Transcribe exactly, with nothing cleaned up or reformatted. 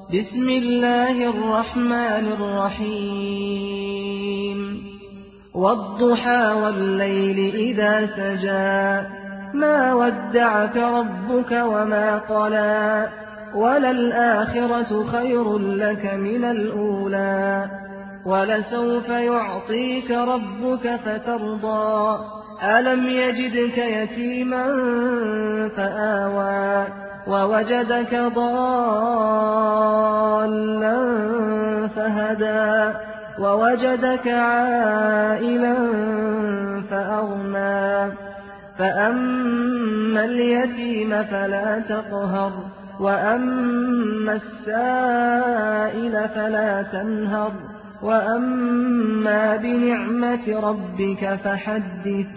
بسم الله الرحمن الرحيم والضحى والليل إذا سجى ما ودعك ربك وما قلى وللآخرة خير لك من الأولى ولسوف يعطيك ربك فترضى ألم يجدك يتيما فآوى ووجدك ضالا فهدى ووجدك عائلا فأغنى فأما اليتيم فلا تقهر وأما السائل فلا تنهر وأما بنعمة ربك فحدث